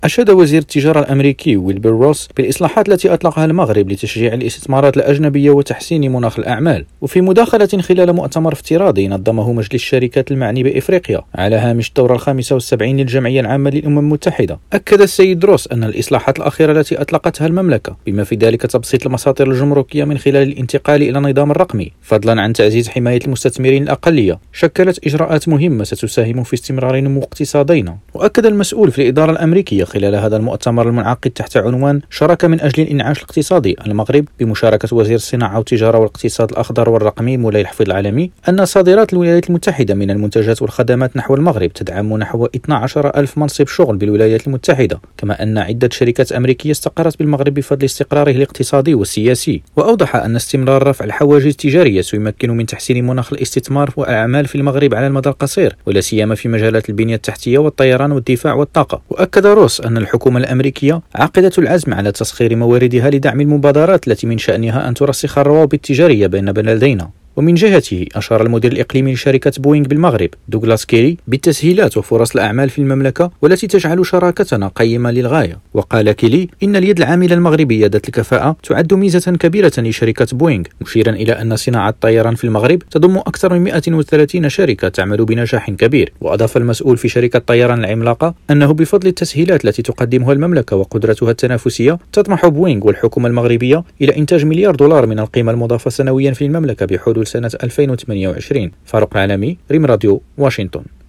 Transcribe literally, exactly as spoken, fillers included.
أشاد وزير التجارة الأمريكي ويلبر روس بالإصلاحات التي أطلقها المغرب لتشجيع الاستثمارات الأجنبية وتحسين مناخ الأعمال. وفي مداخلة خلال مؤتمر افتراضي نظمه مجلس الشركات المعني بإفريقيا على هامش الدورة الخامسة والسبعين للجمعية العامة للأمم المتحدة، أكد السيد روس أن الإصلاحات الأخيرة التي أطلقتها المملكة بما في ذلك تبسيط المساطر الجمركية من خلال الانتقال إلى النظام الرقمي، فضلا عن تعزيز حماية المستثمرين الأقلية، شكلت إجراءات مهمة ستساهم في استمرار نمو اقتصادينا. وأكد المسؤول في الإدارة الأمريكية خلال هذا المؤتمر المنعقد تحت عنوان شراكة من أجل الإنعاش الاقتصادي المغرب بمشاركة وزير الصناعة والتجارة والاقتصاد الأخضر والرقمي مولاي الحفيظ العالمي، أن صادرات الولايات المتحدة من المنتجات والخدمات نحو المغرب تدعم نحو اثنا عشر ألف منصب شغل بالولايات المتحدة، كما أن عدة شركات أمريكية استقرت بالمغرب بفضل استقراره الاقتصادي والسياسي. وأوضح أن استمرار رفع الحواجز التجارية سيمكن من تحسين مناخ الاستثمار والأعمال في المغرب على المدى القصير، ولا سيما في مجالات البنية التحتية والطيران والدفاع والطاقة. وأكد روس أن الحكومة الأمريكية عاقدة العزم على تسخير مواردها لدعم المبادرات التي من شأنها أن ترسخ الروابط التجارية بين بلدينا. ومن جهته أشار المدير الإقليمي لشركة بوينغ بالمغرب دوغلاس كيري بالتسهيلات وفرص الأعمال في المملكة والتي تجعل شراكتنا قيمة للغاية. وقال كيلي إن اليد العاملة المغربية ذات الكفاءة تعد ميزة كبيرة لشركة بوينغ، مشيرا إلى أن صناعة الطيران في المغرب تضم أكثر من مئة وثلاثين شركة تعمل بنجاح كبير. وأضاف المسؤول في شركة طيران العملاقة أنه بفضل التسهيلات التي تقدمها المملكة وقدرتها التنافسية تطمح بوينغ والحكومة المغربية إلى إنتاج مليار دولار من القيمة المضافة سنويا في المملكة بحدود سنة ألفين وثمانية وعشرين. فاروق العالمي، ريم راديو، واشنطن.